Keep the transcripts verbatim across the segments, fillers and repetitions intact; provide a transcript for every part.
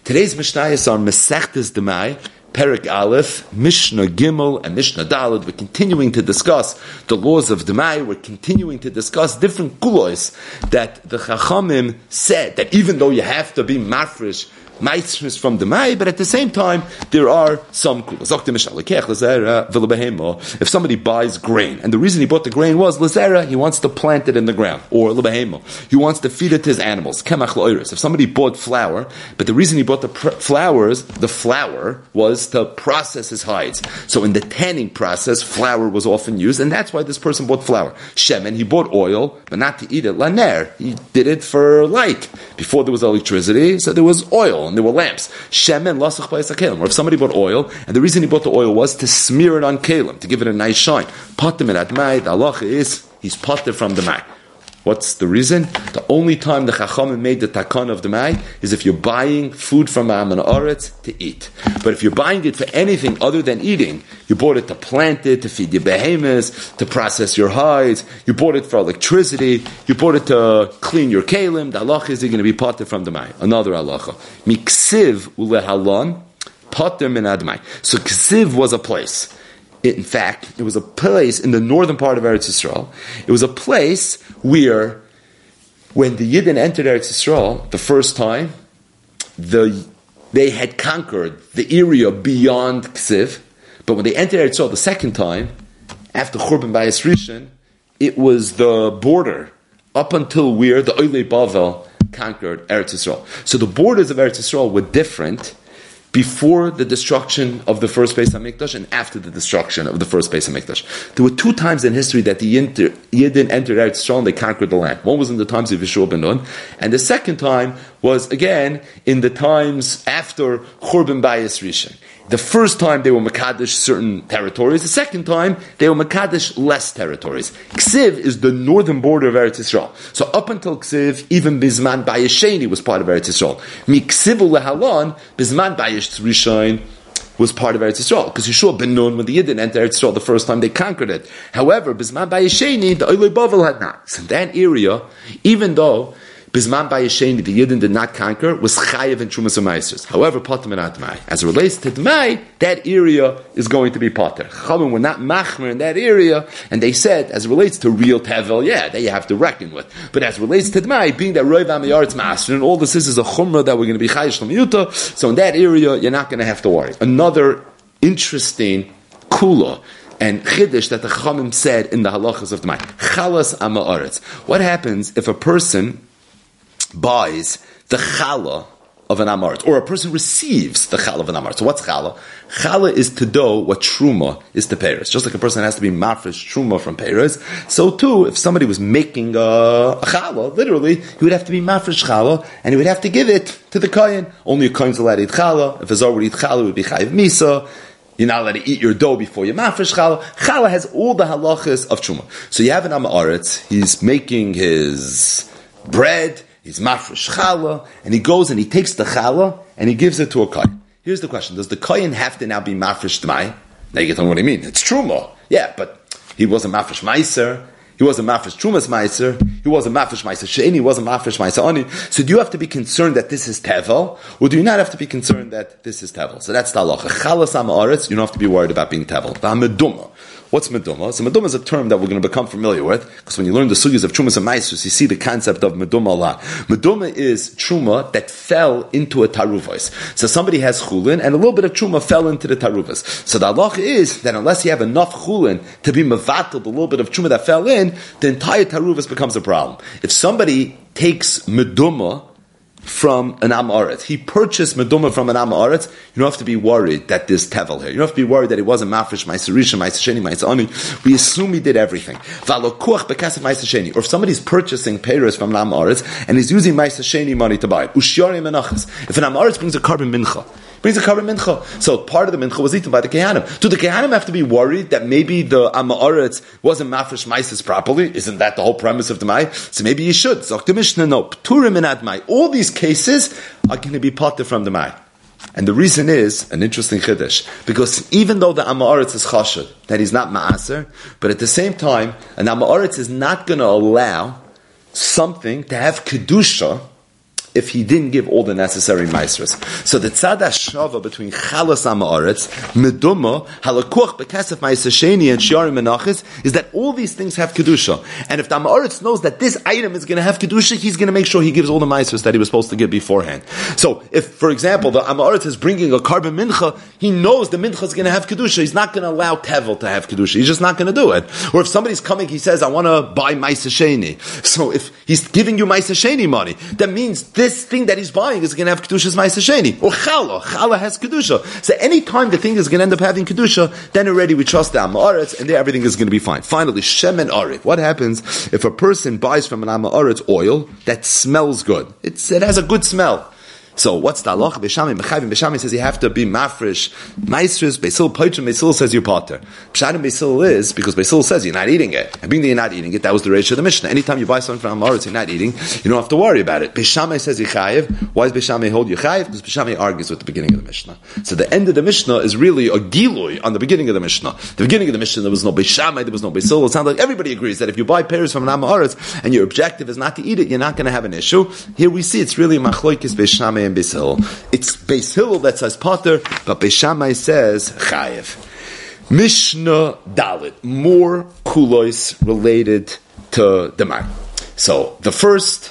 Today's Mishnayos are Masechtes Demai, Perek Aleph, Mishnah Gimel, and Mishnah Daled. We're continuing to discuss the laws of Demai. We're continuing to discuss different kulos that the Chachamim said that even though you have to be mafresh, Maitzris from Demai, but at the same time, there are some kulos. If somebody buys grain, and the reason he bought the grain was Lazera, he wants to plant it in the ground, or Lebehemo, he wants to feed it to his animals. If somebody bought flour, but the reason he bought the pr- flowers, the flour was to process his hides. So in the tanning process, flour was often used, and that's why this person bought flour. Shemen, he bought oil, but not to eat it. Laner, he did it for light. Before there was electricity, so there was oil. And there were lamps. Shemen lasach b'ayis hakelim. Or if somebody bought oil, and the reason he bought the oil was to smear it on kelim, to give it a nice shine. Patim and admai, the halacha is, he's patim from the mai. What's the reason? The only time the Chachamim made the takan of the mai is if you're buying food from Amman Aretz to eat. But if you're buying it for anything other than eating, you bought it to plant it, to feed your behemoths, to process your hides, you bought it for electricity, you bought it to clean your kalim, the halacha is you're going to be pater from the mai. Another halacha. Miksiv ulehalon, pater min admai. So ksiv was a place. In fact, it was a place in the northern part of Eretz Yisrael. It was a place where, when the Yidden entered Eretz Yisrael the first time, the they had conquered the area beyond Ksiv. But when they entered Eretz Yisrael the second time, after Churban Bayis Rishon, it was the border up until where the Oilei Bavel conquered Eretz Yisrael. So the borders of Eretz Yisrael were different before the destruction of the first Beis HaMikdash and after the destruction of the first Beis HaMikdash. There were two times in history that the Yidden entered Eretz Yisrael and they conquered the land. One was in the times of Yeshua ben Nun, and the second time was, again, in the times after Churban Bayis Rishon. The first time they were Makadish certain territories. The second time they were Makadish less territories. Ksiv is the northern border of Eretz Yisrael. So up until Ksiv, even Bizman Bayesheni was part of Eretz Yisrael. Miksivu lehalon, Bizman Bayesh Rishon was part of Eretz Yisrael. Because Yeshua ben Nun, when the Yidden entered Eretz Yisrael the first time, they conquered it. However, Bizman Bayesheni, the Oilei Bavel had not. So that area, even though Bizman Bayesheni, the Yidden did not conquer, was Chayev and Trumas Amaisers. However, Pater and Admai. As it relates to Dmai, that area is going to be Pater. Chachamim were not Machmer in that area, and they said, as it relates to real Tevel, yeah, that you have to reckon with. But as it relates to Dmai, being that Roiv Amayaretz Master, and all this is is a Chumrah that we're going to be Chayish Lamiyuta, so in that area, you're not going to have to worry. Another interesting Kula and Chiddush that the Chachamim said in the halachas of Dmai. Chalas Amayaretz. What happens if a person buys the challah of an amaret, or a person receives the challah of an amaret? So what's challah? Challah is to do what truma is to peiros. Just like a person has to be mafresh truma from peiros, so too, if somebody was making a, a challah, literally, he would have to be mafresh challah, and he would have to give it to the kohen. Only a kohen's allowed to eat challah. If a zor would eat challah, it would be chayiv misa. You're not allowed to eat your dough before you mafresh challah. Challah has all the halachas of truma. So you have an amaret, he's making his bread, he's mafresh challah, and he goes and he takes the challah and he gives it to a kohen. Here's the question: does the kohen have to now be mafresh d'mai? Now you get on what I mean. It's truma, yeah, but he wasn't mafresh meiser. He wasn't mafresh trumas meiser. He wasn't mafresh meiser sheini. He wasn't mafresh meiser ani. So do you have to be concerned that this is tevel, or do you not have to be concerned that this is tevel? So that's the halacha. Chalas amaretz. You don't have to be worried about being tevel. V'hameduma. What's meduma? So meduma is a term that we're going to become familiar with, because when you learn the sugyas of trumas and meisus, you see the concept of meduma a lot. Meduma is truma that fell into a taruvos. So somebody has chulin, and a little bit of truma fell into the taruvos. So the halacha is that unless you have enough chulin to be mevatel, the little bit of truma that fell in, the entire taruvos becomes a problem. If somebody takes meduma from an amaret, he purchased meduma from an amaret, you don't have to be worried that there's tevel here. You don't have to be worried that it wasn't mafresh ma'aser rishon, ma'aser sheni, ma'aser ani. We assume he did everything. V'alokuach bekasef ma'aser sheni. Or if somebody's purchasing peiros from an amaret and he's using ma'aser sheni money to buy it, ushyarim menachas. If an amaret brings a carbon mincha, brings a carbon mincha, so part of the mincha was eaten by the kehanim. Do the kehanim have to be worried that maybe the amaret wasn't mafresh ma'aser properly? Isn't that the whole premise of the mai? So maybe you should. Zok the Mishnah, no. Pturim and admai. All these cases are going to be potter from the mai. And the reason is an interesting chiddush, because even though the amaretz is chashud, that he's not ma'aser, but at the same time, an amaretz is not going to allow something to have kedusha if he didn't give all the necessary maestros. So the tzad hashava between chalas amaretz, meduma, halakuach bekesef ma'aser sheni, and shiarim menachis is that all these things have kedusha. And if the amaretz knows that this item is going to have kedusha, he's going to make sure he gives all the maestros that he was supposed to give beforehand. So if, for example, the amaretz is bringing a carbon mincha, he knows the mincha is going to have kedusha. He's not going to allow tevel to have kedusha. He's just not going to do it. Or if somebody's coming, he says, I want to buy ma'aser sheni. So if he's giving you ma'aser sheni money, that means this thing that he's buying is going to have kedusha's ma'aser sheni. Or challah, challah has kedusha. So any time the thing is going to end up having kedusha, then already we trust the amaretz, and there everything is going to be fine. Finally, shemen arev. What happens if a person buys from an amaretz oil that smells good? It's, it has a good smell. So what's the halacha? Beshami Mechayim Beshami says you have to be mafresh maestros. Basil Poitrim Basil says you're potter. Pshatim Basil is because Basil says you're not eating it. And being that you're not eating it, that was the ratio of the Mishnah. Anytime you buy something from Amaretz you're not eating, you don't have to worry about it. Beshami says Yechayev. Why does Beshami hold Yechayev? Because Beshami argues with the beginning of the Mishnah. So the end of the Mishnah is really a gilui on the beginning of the Mishnah. The beginning of the Mishnah there was no Beshami, there was no Basil. It sounds like everybody agrees that if you buy pears from an Amaretz and your objective is not to eat it, you're not going to have an issue. Here we see it's really Machloikis Beshami and Basil. It's Beis Hillel that says Potter, but Beis Shammai says Chayev. Mishnah Dalit, more kulos related to the Mar. So the first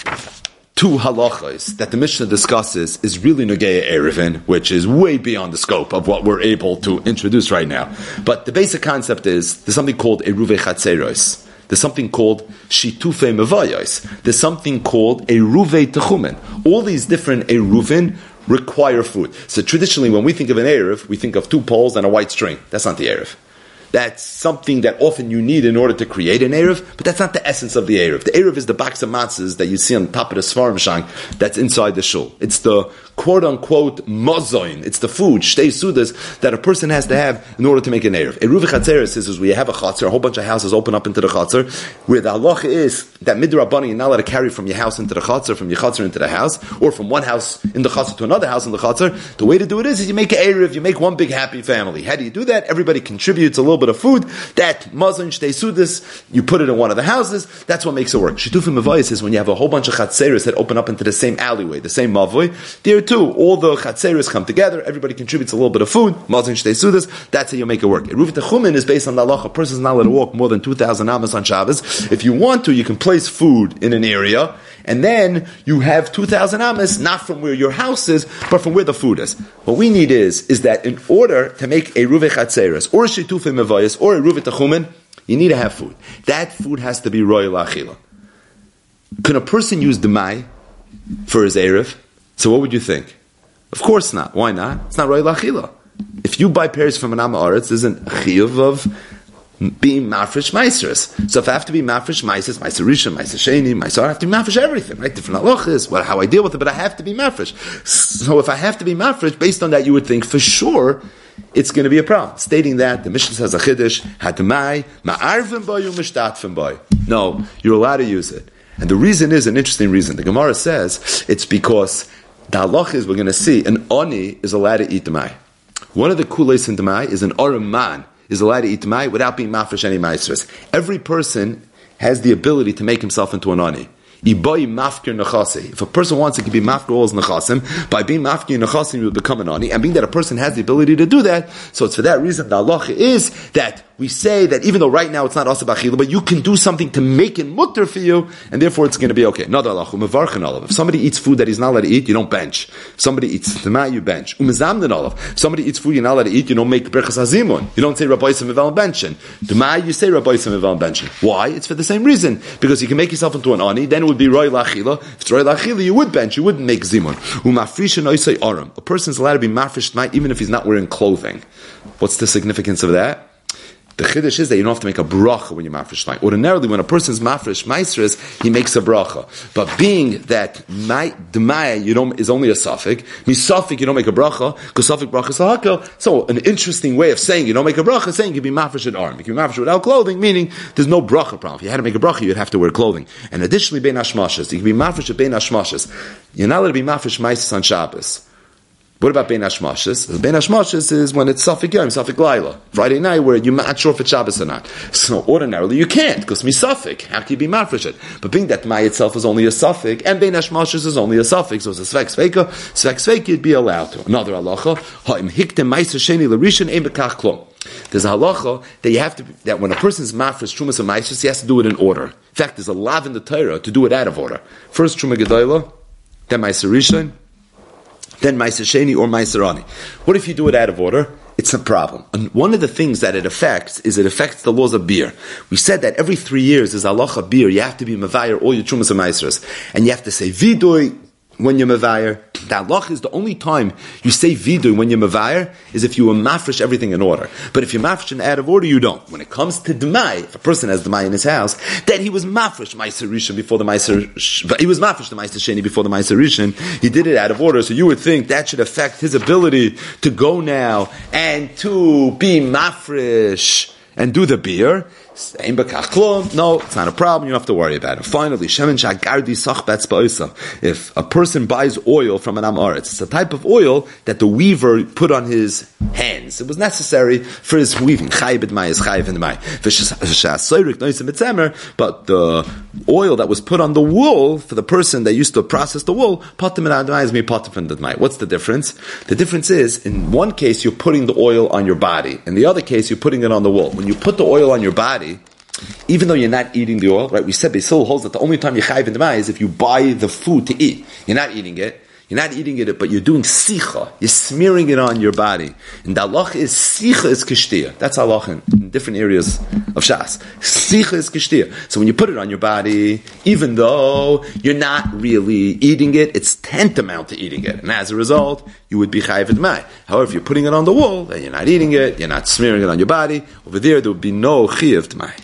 two halachas that the Mishnah discusses is really Nogea Erevin, which is way beyond the scope of what we're able to introduce right now. But the basic concept is there's something called Eruve Chatzeros. There's something called Shitufe Mevayos. There's something called Eruve Techumen. All these different Eruvin require food. So traditionally, when we think of an Erev, we think of two poles and a white string. That's not the Erev. That's something that often you need in order to create an Erev, but that's not the essence of the Erev. The Erev is the box of matzahs that you see on top of the Svarim Shank that's inside the shul. It's the quote-unquote mozoin. It's the food, shtei sudas, that a person has to have in order to make an Erev. Eruv Chatzeres is where you have a chatzar, a whole bunch of houses open up into the chatzar, where the halacha is that midrabbanan you're not allowed to carry from your house into the chatzar, from your chatzar into the house, or from one house in the chatzar to another house in the chatzar. The way to do it is, is you make an Erev, you make one big happy family. How do you do that? Everybody contributes a little bit of food. That mazon shtei sudas, you put it in one of the houses. That's what makes it work. Shitufim mavayis is when you have a whole bunch of chatzeres that open up into the same alleyway, the same mavoy. There too, all the chatzeres come together. Everybody contributes a little bit of food. Mazon shtei sudas. That's how you make it work. Eruv techumen is based on the halacha. A person is not allowed to walk more than two thousand amas on Shabbos. If you want to, you can place food in an area, and then you have two thousand amas, not from where your house is, but from where the food is. What we need is, is that in order to make a ruve chatzeres, or a shitufim mavayis, or a ruve techumen, you need to have food. That food has to be royal achila. Can a person use demai for his erev? So what would you think? Of course not. Why not? It's not royal achila. If you buy pears from an amaretz, there's an chiyuv of being mafresh maestros. So if I have to be mafresh maestros, meiser rishon, meiser sheni, meiser, I have to be mafresh everything, right? Different halachas, what, how I deal with it, but I have to be mafresh. So if I have to be mafresh, based on that, you would think for sure it's going to be a problem. Stating that, the Mishnah says a chiddush, hatamai, ma'arvim boy, umishtatfim boy. No, you're allowed to use it. And the reason is an interesting reason. The Gemara says it's because the halach is, we're going to see, an oni is allowed to eat demai. One of the kules in demai is an orim man is allowed to eat demai without being mafresh any maestros. Every person has the ability to make himself into an oni. If a person wants, it can be mafkir all his nechasim. By being mafkir nechasim, you will become an ani. And being that a person has the ability to do that, so it's for that reason the halacha is that we say that even though right now it's not asa b'achila, but you can do something to make it mutter for you, and therefore it's going to be okay. Another halacha, umevarchen olav. If somebody eats food that he's not allowed to eat, you don't bench. If somebody eats tema, you bench. Umezamden olav. If somebody eats food you're not allowed to eat, you don't make berachas hazimun. You don't say rabbi yisem mevel benchen. Tema, you say rabbi yisem mevel benchen. Why? It's for the same reason. Because you can make yourself into an ani, then it would be roy lachila. If it's roy lachila, you would bench, you wouldn't make zimun. Umafrisha noisei aram. A person is allowed to be mafresh tonight even if he's not wearing clothing. What's the significance of that? The chiddush is that you don't have to make a bracha when you're mafresh tonight. Ordinarily, when a person's mafresh maestros, he makes a bracha. But being that demai you don't is only a suffix, misafik you don't make a bracha because suffix bracha is lahakal. So an interesting way of saying you don't make a bracha is saying you can be mafresh at arm. You can be mafresh without clothing, meaning there's no bracha problem. If you had to make a bracha, you'd have to wear clothing. And additionally, bein hashmashas, you can be mafresh at bein hashmashas. You're not allowed to be mafresh maestros on Shabbos. What about Bein Hashmashis? Bein Hashmashis is when it's Safik Yom, Safik Laila. Friday night where you're not sure if it's Shabbos or not. So ordinarily you can't, because me Safik. How can you be mafresh it? But being that Mai itself is only a Safik, and Bein Hashmashis is only a Safik, so it's a Svek Sveika, Svek Sveika you'd be allowed to. Another halacha, Ha'im Hiktem Meiser Sheni L'Rishon Ein Bekach Klom. There's a halacha that you have to, that when a person is mafresh Trumas or Meiser, he has to do it in order. In fact, there's a lav in the Torah to do it out of order. First Truma Gedolah, then Meiser Rishon, then Meiser Sheni or Meiser Ani. What if you do it out of order? It's a problem. And one of the things that it affects is it affects the laws of beer. We said that every three years is halacha beer. You have to be mevayer all your trumas and meisers, and you have to say vidui when you're mevayer. The halacha is the only time you say vidui when you're mevayer is if you were mafresh everything in order. But if you're mafresh in out of order, you don't. When it comes to demai, if a person has demai in his house, then he was mafresh meiser rishon before the meiser, he was mafresh the meiser sheni before the meiser rishon. He did it out of order, so you would think that should affect his ability to go now and to be mafresh and do the beer. No, it's not a problem. You don't have to worry about it. Finally, if a person buys oil from an Amoritz, it's a type of oil that the weaver put on his hands. It was necessary for his weaving. But the oil that was put on the wool for the person that used to process the wool, what's the difference? The difference is, in one case, you're putting the oil on your body. In the other case, you're putting it on the wool. When you put the oil on your body, even though you're not eating the oil, right? We said Basil holds that the only time you chayiv in the is if you buy the food to eat. You're not eating it. You're not eating it, but you're doing sicha. You're smearing it on your body. And the halach is sicha is kishtia. That's halach in, in different areas of Shas. Sicha is kishtia. So when you put it on your body, even though you're not really eating it, it's tantamount to eating it. And as a result, you would be chayiv d'mai. However, if you're putting it on the wool, then you're not eating it, you're not smearing it on your body, over there, there would be no chayiv d'mai.